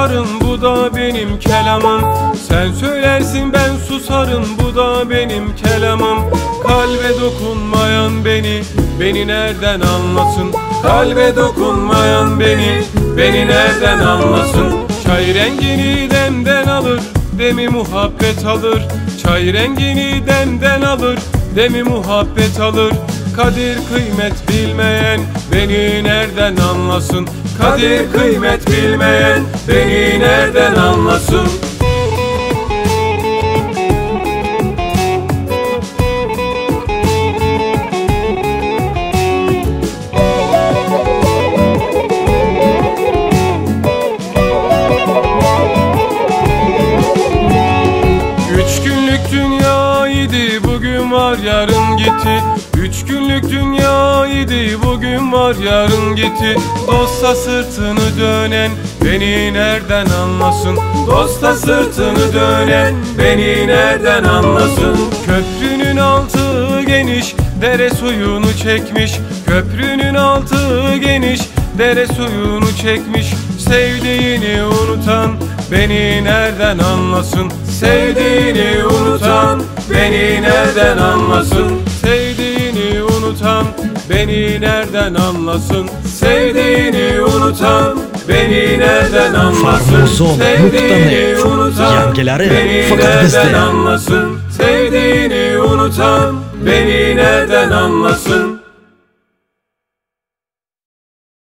susarım, bu da benim kelamım. Sen söylersin ben susarım, bu da benim kelamım. Kalbe dokunmayan beni nereden anlasın? Kalbe dokunmayan beni nereden anlasın? Çay rengini demden alır, demi muhabbet alır. Çay rengini demden alır, demi muhabbet alır. Kadir kıymet bilmeyen beni nereden anlasın? Kadir kıymet bilmeyen beni nereden anlasın? Bugün var yarın gitti. 3 günlük dünyaydı, bugün var yarın gitti. Dosta sırtını dönen beni nereden anlasın? Dosta sırtını dönen beni nereden anlasın? Köprünün altı geniş, dere suyunu çekmiş. Köprünün altı geniş, dere suyunu çekmiş. Sevdiğini unutan beni nereden anlasın? Sevdiğini unutan beni nereden anlasın? Sevdiğini unutan beni nereden anlasın? Sevdiğini unutan beni nereden anlasın? Sevdiğini unutan beni nereden anlasın? Sevdiğini unutan beni nereden anlasın?